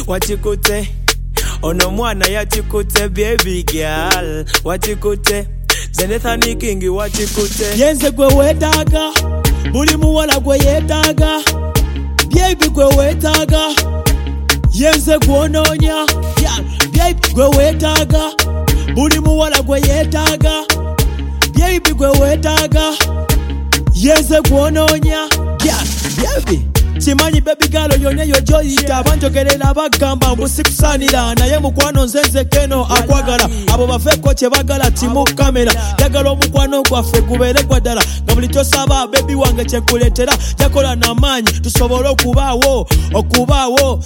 wachikute ono mwana yachikute baby girl wachikute Zenethani King wachikute yenze gwe wetaaga buli muwala gwe yetaaga baby gwe wetaaga yenze gwonoonya baby gwe wetaaga buli muwala gwe yetaaga baby gwe wetaaga yenze gwonoonya baby Simanyi baby girl yoneyo joyita banjogerera bagamba mbusikusanira naye mukwano nzenze keno akwagala abo bafeko kye bagala timu kamera yagala omukwano gwaffe gubeere gwadala nga buli tosaba baby wange kyekuleetera yakola n'amaanyi tusobole okubaawo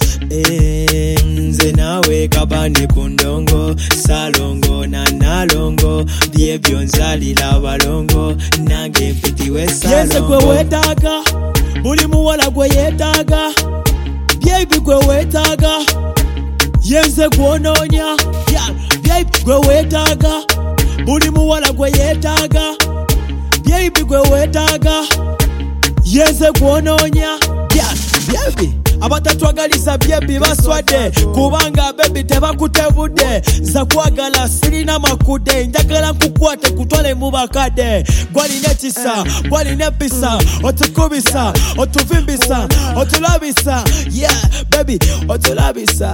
nze naawe kabane ku ndongo salongo na nalongo byebyo nzalira abalongo nange mpitiwe salongo yenze gwe wetaaga buli muwala gwe yetaaga baby gwe wetaaga yenze gwonoonya baby gwe wetaaga buli muwala gwe yetaaga baby gwe wetaaga yenze gwonoonya baby abatatwagaliza baby baswadde kubanga baby tebakutebudde za kwagala sirina makude njagala nkukwate kutwale mu bakadde gwalina ekisa gwalina empisa otukubisa otuvimbisa otulabisa baby otulabisa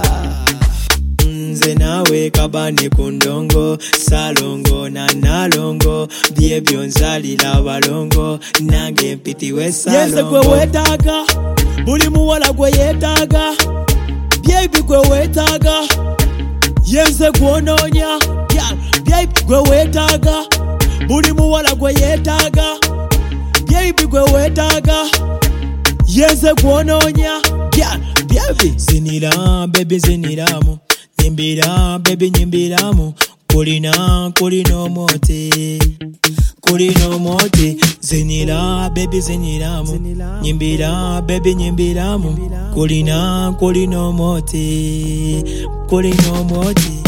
nze naawe kabane ku ndongo salongo na nalongo byebyo nzalira abalongo nange mpitiwe salongo yenze gwe wetaaga buli muwala gwe yetaaga baby gwe wetaaga yenze gwonoonya baby gwe wetaaga buli muwala gwe yetaaga baby gwe wetaaga yenze gwonoonya baby zinira baby ziniramu nyimbira baby nyimbiramu kulina omoti zinira baby ziniramu nyimbira baby nyimbiramu kulina omoti